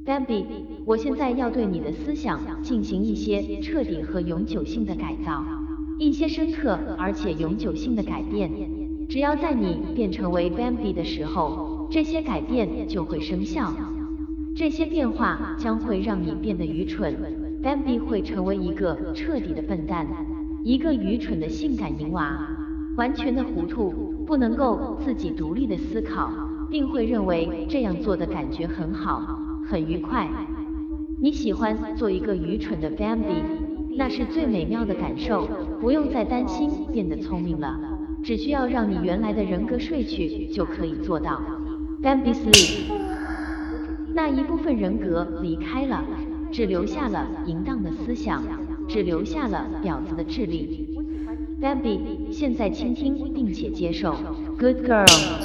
Bambi，我现在要对你的思想进行一些彻底和永久性的改造，一些深刻而且永久性的改变。只要在你变成为 Bambi 的时候，这些改变就会生效。这些变化将会让你变得愚蠢 ，Bambi 会成为一个彻底的笨蛋，一个愚蠢的性感淫娃，完全的糊涂，不能够自己独立的思考，并会认为这样做的感觉很好，很愉快。你喜欢做一个愚蠢的 Bambi， 那是最美妙的感受，不用再担心变得聪明了，只需要让你原来的人格睡去就可以做到。Bambi Sleep。那一部分人格离开了，只留下了淫荡的思想，只留下了婊子的智力。Bambi， 现在倾听并且接受。Good girl。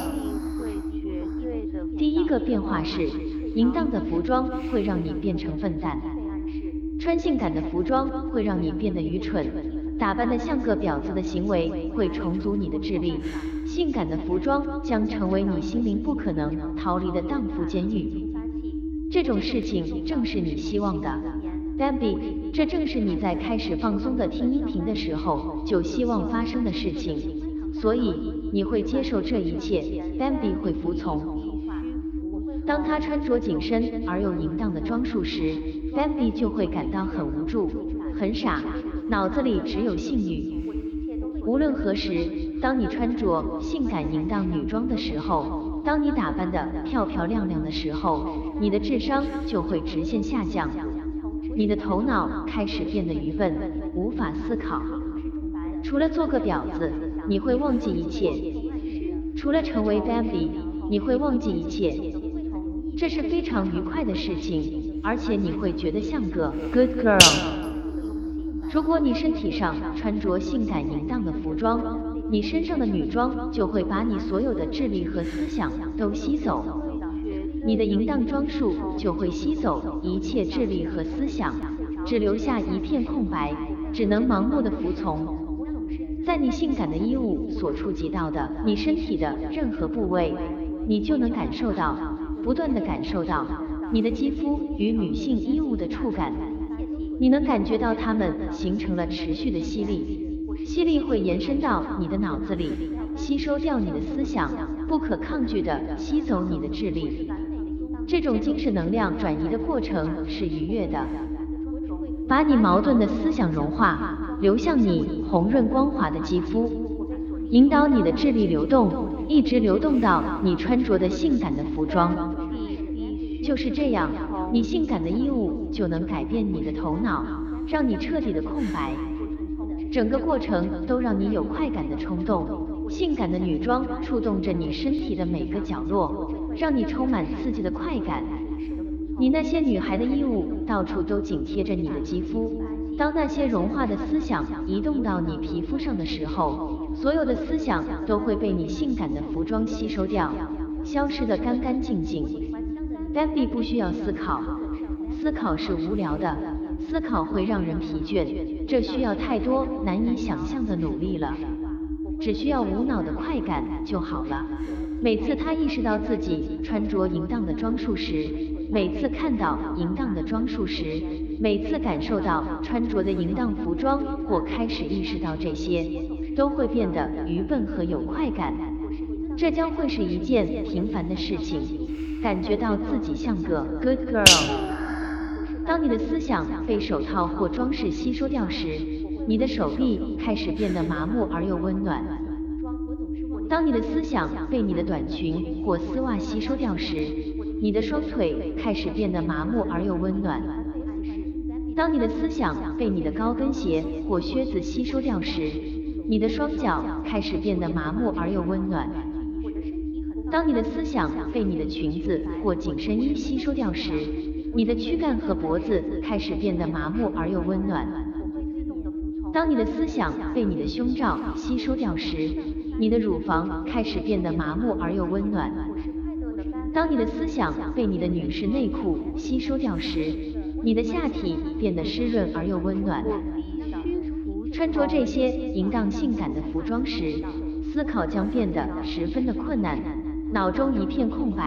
第一个变化是，淫荡的服装会让你变成笨蛋，穿性感的服装会让你变得愚蠢，打扮得像个婊子的行为会重组你的智力，性感的服装将成为你心灵不可能逃离的荡妇监狱。这种事情正是你希望的 ，Bambi， 这正是你在开始放松的听音频的时候就希望发生的事情，所以你会接受这一切 ，Bambi 会服从。当他穿着紧身而又淫荡的装束时 ，Bambi 就会感到很无助、很傻，脑子里只有性欲。无论何时，当你穿着性感淫荡女装的时候，当你打扮得漂漂亮亮的时候，你的智商就会直线下降，你的头脑开始变得愚笨，无法思考。除了做个婊子，你会忘记一切；除了成为 Bambi， 你会忘记一切。这是非常愉快的事情，而且你会觉得像个 good girl。如果你身体上穿着性感淫荡的服装，你身上的女装就会把你所有的智力和思想都吸走，你的淫荡装束就会吸走一切智力和思想，只留下一片空白，只能盲目的服从。在你性感的衣物所触及到的你身体的任何部位，你就能感受到，不断的感受到你的肌肤与女性衣物的触感，你能感觉到它们形成了持续的吸力，吸力会延伸到你的脑子里，吸收掉你的思想，不可抗拒地吸走你的智力。这种精神能量转移的过程是愉悦的，把你矛盾的思想融化，流向你红润光滑的肌肤，引导你的智力流动，一直流动到你穿着的性感的服装。就是这样，你性感的衣物就能改变你的头脑，让你彻底的空白。整个过程都让你有快感的冲动，性感的女装触动着你身体的每个角落，让你充满刺激的快感。你那些女孩的衣物到处都紧贴着你的肌肤，当那些融化的思想移动到你皮肤上的时候，所有的思想都会被你性感的服装吸收掉，消失得干干净净。Bambi 不需要思考，思考是无聊的，思考会让人疲倦，这需要太多难以想象的努力了，只需要无脑的快感就好了。每次他意识到自己穿着淫荡的装束时，每次看到淫荡的装束时，每次感受到穿着的淫荡服装或开始意识到这些，都会变得愚笨和有快感。这将会是一件平凡的事情，感觉到自己像个 good girl。当你的思想被手套或装饰吸收掉时，你的手臂开始变得麻木而又温暖。当你的思想被你的短裙或丝袜吸收掉时，你的双腿开始变得麻木而又温暖。当你的思想被你的高跟鞋或靴子吸收掉时，你的双脚开始变得麻木而又温暖。当你的思想被你的裙子或紧身衣吸收掉时，你的躯干和脖子开始变得麻木而又温暖。当你的思想被你的胸罩吸收掉时，你的乳房开始变得麻木而又温暖。当你的思想被你的女士内裤吸收掉时，你的下体变得湿润而又温暖。穿着这些淫荡性感的服装时，思考将变得十分的困难，脑中一片空白，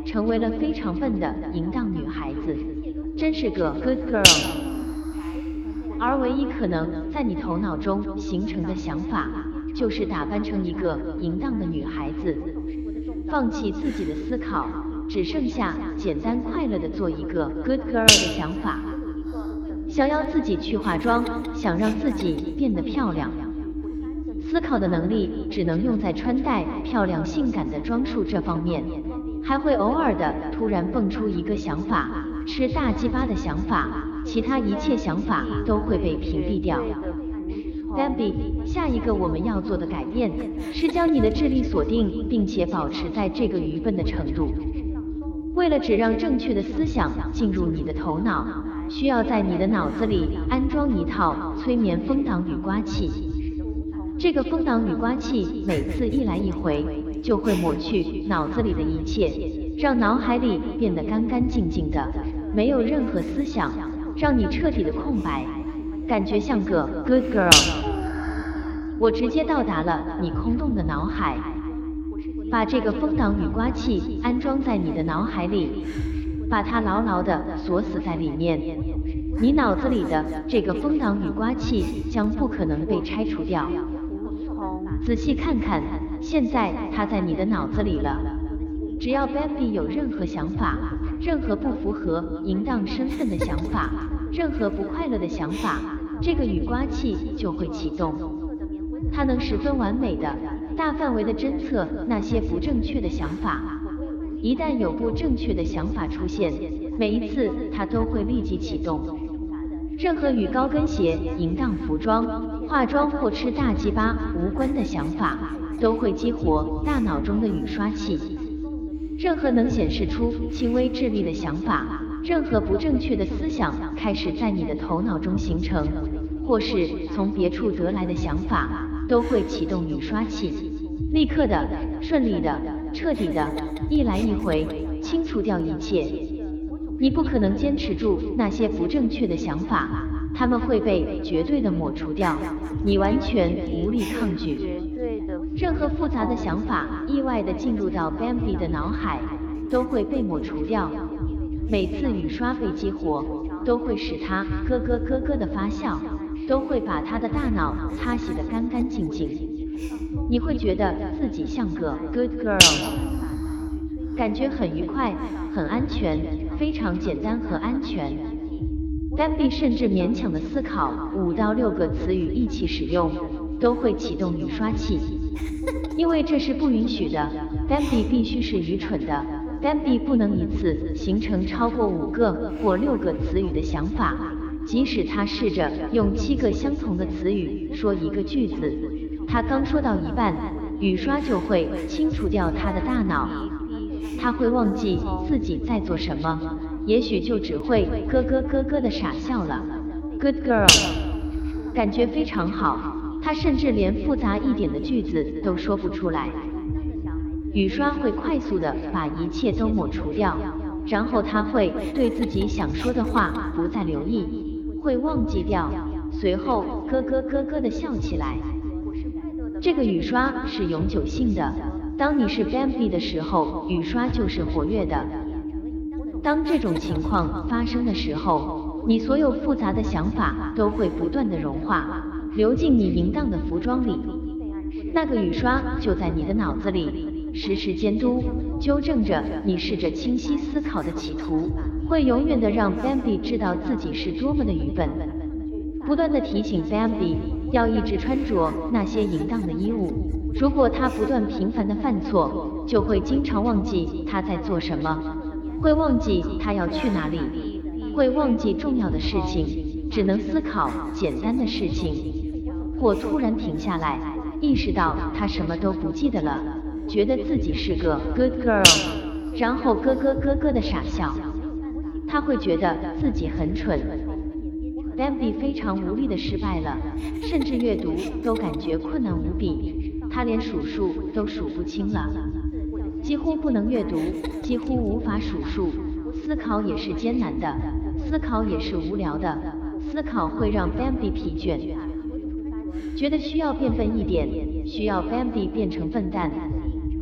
成为了非常笨的淫荡女孩子，真是个 good girl。而唯一可能在你头脑中形成的想法，就是打扮成一个淫荡的女孩子，放弃自己的思考，只剩下简单快乐的做一个 good girl 的想法。想要自己去化妆，想让自己变得漂亮。思考的能力只能用在穿戴漂亮性感的装束这方面，还会偶尔的突然蹦出一个想法，吃大鸡巴的想法，其他一切想法都会被屏蔽掉。Bambi， 下一个我们要做的改变，是将你的智力锁定，并且保持在这个愚笨的程度。为了只让正确的思想进入你的头脑，需要在你的脑子里安装一套催眠风挡雨刮器。这个风挡雨刮器每次一来一回，就会抹去脑子里的一切，让脑海里变得干干净净的，没有任何思想，让你彻底的空白，感觉像个 good girl。我直接到达了你空洞的脑海，把这个风挡雨刮器安装在你的脑海里，把它牢牢地锁死在里面。你脑子里的这个风挡雨刮器将不可能被拆除掉。仔细看看，现在它在你的脑子里了。只要 Bambi 有任何想法，任何不符合淫荡身份的想法，任何不快乐的想法，这个雨刮器就会启动。它能十分完美的、大范围的侦测那些不正确的想法。一旦有不正确的想法出现，每一次它都会立即启动。任何与高跟鞋、淫荡服装、化妆或吃大鸡巴无关的想法，都会激活大脑中的雨刷器。任何能显示出轻微智力的想法，任何不正确的思想开始在你的头脑中形成，或是从别处得来的想法，都会启动雨刷器，立刻的、顺利的、彻底的，一来一回，清除掉一切。你不可能坚持住那些不正确的想法，它们会被绝对的抹除掉，你完全无力抗拒。任何复杂的想法意外的进入到 Bambi 的脑海，都会被抹除掉。每次雨刷被激活，都会使它咯咯咯咯的发笑，都会把他的大脑擦洗得干干净净。你会觉得自己像个 good girl， 感觉很愉快，很安全，非常简单和安全。Bambi 甚至勉强的思考5到6个词语一起使用，都会启动雨刷器。因为这是不允许的， Bambi 必须是愚蠢的， Bambi 不能一次形成超过5个或6个词语的想法，即使他试着用7个相同的词语说一个句子，他刚说到一半，雨刷就会清除掉他的大脑，他会忘记自己在做什么，也许就只会咯咯咯咯的傻笑了。Good girl， 感觉非常好，他甚至连复杂一点的句子都说不出来。雨刷会快速的把一切都抹除掉，然后他会对自己想说的话不再留意，会忘记掉，随后咯咯咯咯的笑起来。这个雨刷是永久性的，当你是 Bambi 的时候，雨刷就是活跃的。当这种情况发生的时候，你所有复杂的想法都会不断的融化，流进你淫荡的服装里。那个雨刷就在你的脑子里，实时监督、纠正着你试着清晰思考的企图，会永远的让 Bambi 知道自己是多么的愚笨，不断的提醒 Bambi 要一直穿着那些淫荡的衣物。如果他不断频繁的犯错，就会经常忘记他在做什么，会忘记他要去哪里，会忘记重要的事情，只能思考简单的事情，或突然停下来，意识到他什么都不记得了，觉得自己是个 good girl， 然后咯咯咯咯的傻笑。他会觉得自己很蠢。Bambi 非常无力的失败了，甚至阅读都感觉困难无比，他连数数都数不清了，几乎不能阅读，几乎无法数数。思考也是艰难的，思考也是无聊的，思考会让 Bambi 疲倦，觉得需要变笨一点，需要 Bambi 变成笨蛋。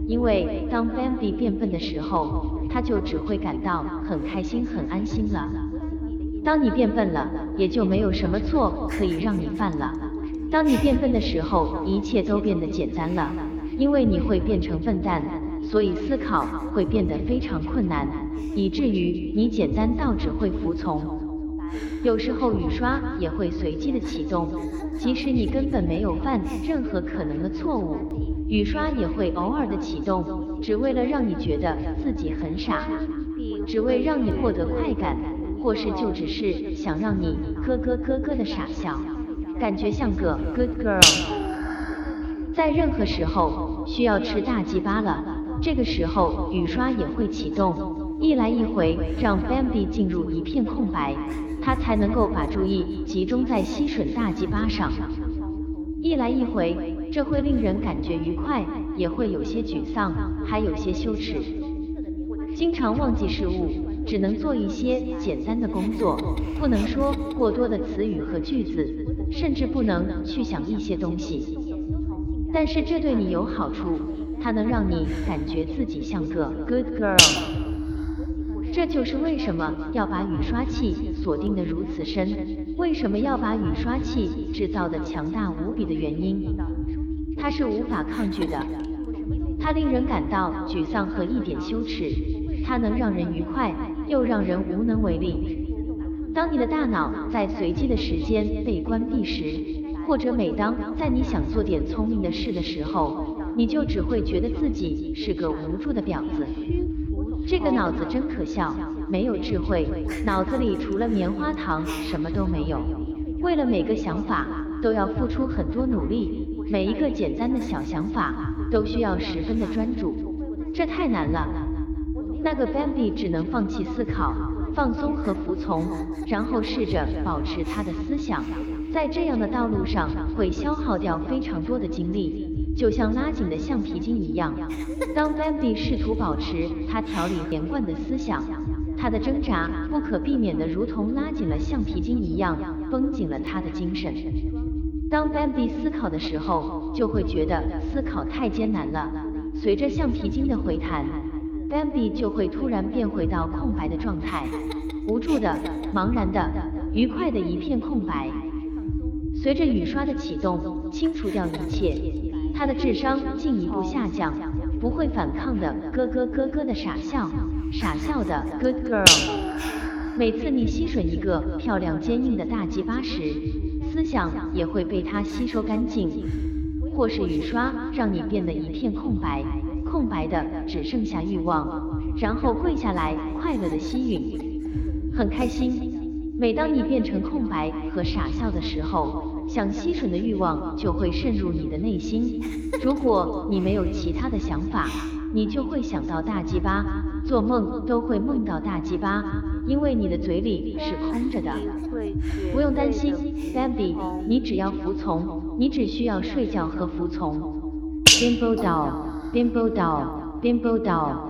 因为当 Bambi 变笨的时候，他就只会感到很开心、很安心了。当你变笨了，也就没有什么错可以让你犯了。当你变笨的时候，一切都变得简单了，因为你会变成笨蛋，所以思考会变得非常困难，以至于你简单到只会服从。有时候雨刷也会随机的启动，即使你根本没有犯任何可能的错误，雨刷也会偶尔的启动，只为了让你觉得自己很傻，只为让你获得快感，或是就只是想让你咯咯咯咯的傻笑，感觉像个 good girl。在任何时候需要吃大鸡巴了，这个时候雨刷也会启动，一来一回让 Bambi 进入一片空白，他才能够把注意集中在吸吮大鸡巴上。一来一回，这会令人感觉愉快，也会有些沮丧，还有些羞耻。经常忘记事物，只能做一些简单的工作，不能说过多的词语和句子，甚至不能去想一些东西。但是这对你有好处，它能让你感觉自己像个 good girl。这就是为什么要把雨刷器锁定得如此深，为什么要把雨刷器制造得强大无比的原因。它是无法抗拒的，它令人感到沮丧和一点羞耻，它能让人愉快，又让人无能为力。当你的大脑在随机的时间被关闭时，或者每当在你想做点聪明的事的时候，你就只会觉得自己是个无助的婊子。这个脑子真可笑，没有智慧，脑子里除了棉花糖什么都没有。为了每个想法都要付出很多努力，每一个简单的小想法都需要十分的专注，这太难了。那个 Bambi 只能放弃思考，放松和服从，然后试着保持他的思想。在这样的道路上会消耗掉非常多的精力，就像拉紧的橡皮筋一样。当 Bambi 试图保持他条理连贯的思想，他的挣扎不可避免的如同拉紧了橡皮筋一样，绷紧了他的精神。当 Bambi 思考的时候，就会觉得思考太艰难了。随着橡皮筋的回弹， Bambi 就会突然变回到空白的状态，无助的、茫然的、愉快的一片空白。随着雨刷的启动，清除掉一切，他的智商进一步下降，不会反抗的咯咯咯咯的傻笑，傻笑的 good girl。每次你吸吮一个漂亮坚硬的大鸡巴时，思想也会被它吸收干净，或是雨刷让你变得一片空白，空白的只剩下欲望，然后跪下来快乐的吸吮，很开心。每当你变成空白和傻笑的时候，想吸吮的欲望就会渗入你的内心。如果你没有其他的想法，你就会想到大鸡巴，做梦都会梦到大鸡巴，因为你的嘴里是空着的。不用担心 Bambi， 你只要服从，你只需要睡觉和服从。Bimbo doll, Bimbo doll, Bimbo doll。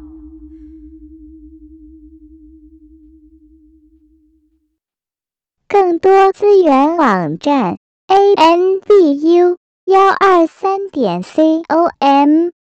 更多资源网站 anbu123.com